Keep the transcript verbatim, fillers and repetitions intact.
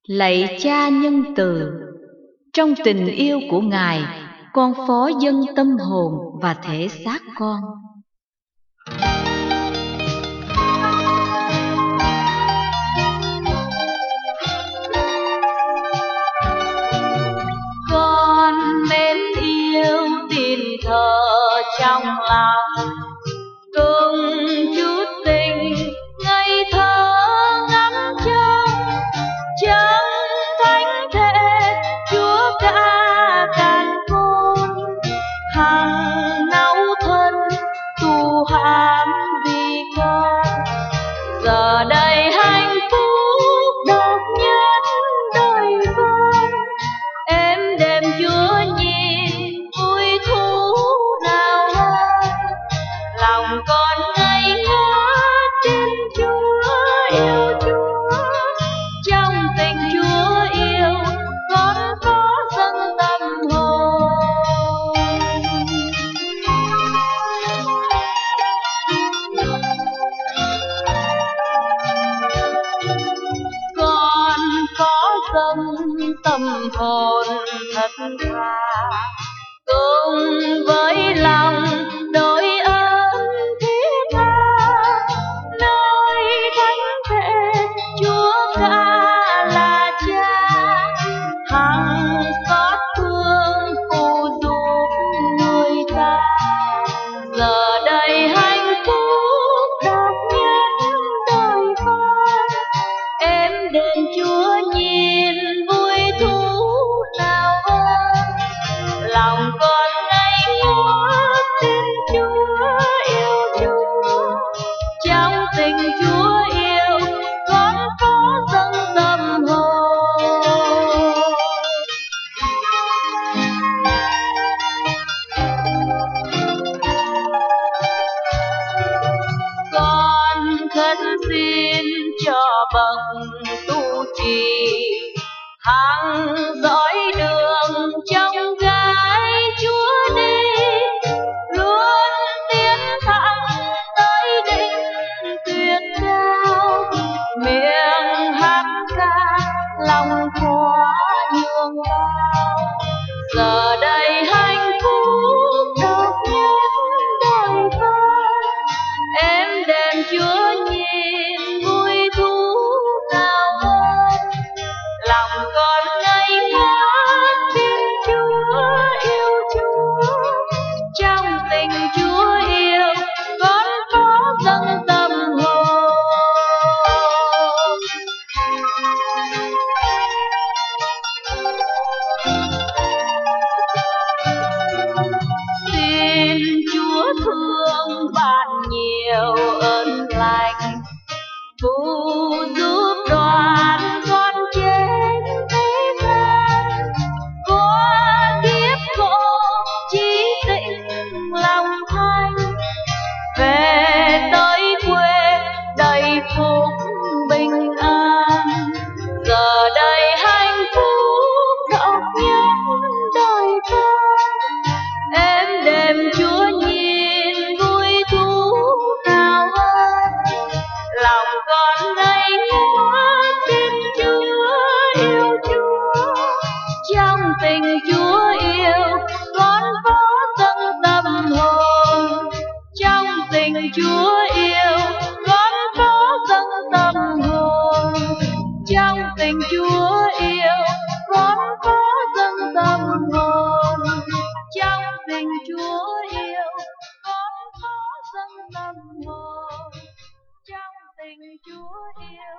Lạy Cha nhân từ, trong tình yêu của Ngài, con phó dâng tâm hồn và thể xác con. Con mến yêu tin thờ trong lòng, cùng chút tình ngây thơ ngắm trông trong thánh thể Chúa cả càn khôn, hằng nấu thân tu hàm vì con. Giờ đây hạnh phúc độc nhất đời con, em đêm Chúa nhìn vui thú nào hơn. Lòng con ngây ngất tin Chúa yêu Chúa, trong tình Chúa yêu con có dâng tâm hồn. Con có dâng tâm hồn thật thà, cùng với lòng đôi ơn thiết tha, nơi thánh thể Chúa cả là Cha, hằng xót thương phù giúp người ta. Giờ đây hạnh phúc độc nhất đời con, em đền Chúa nhìn vui thú nào hơn. Lòng con ngây ngất tin Chúa yêu Chúa, trong tình Chúa yêu con có dâng tâm hồn. Con khấn xin cho bậc tu trì hằng dõi đường trong gái Chúa đi, luôn tiến thẳng tới đỉnh tuyệt cao, miệng hát ca lòng khóa nhường bao. Giờ đây hạnh phúc độc nhất đời con, em đền Chúa nhìn vui thú nào hơn. Lòng con ngây ngất tin Chúa yêu Chúa, trong tình Chúa yêu con có dâng tâm hồn. Xin Chúa thương bạn nhiều ơn lành, phù giúp đoàn con trên thế gian. Qua kiếp khổ chí tịnh lòng thanh, về tới quê đầy phúc bình an. Giờ đây hạnh phúc độc nhất đời con, em đêm Chúa nhìn vui thú nào hơn. Lòng con ngây ngất tin Chúa yêu Chúa, trong tình Chúa yêu con có dâng tâm hồn. Trong tình Chúa yêu con có dâng tâm hồn. Trong tình Chúa yêu con có dâng tâm hồn. Trong tình Chúa yêu con có dâng tâm hồn. Trong tình Chúa yêu